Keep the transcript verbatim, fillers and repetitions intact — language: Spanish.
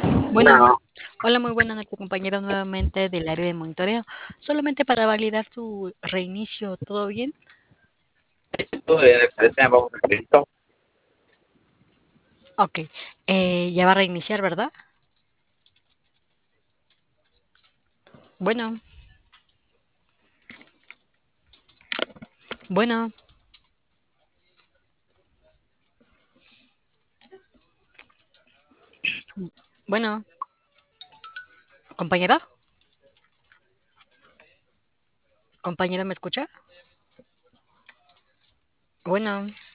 Bueno, Bueno, hola, muy buenas noches, compañero, nuevamente del área de monitoreo. Solamente para validar tu reinicio, ¿todo bien? esto de parece un poquito. Ok, eh, ya va a reiniciar, ¿verdad? Bueno, bueno, bueno, compañero, compañero, ¿me escucha? Bueno.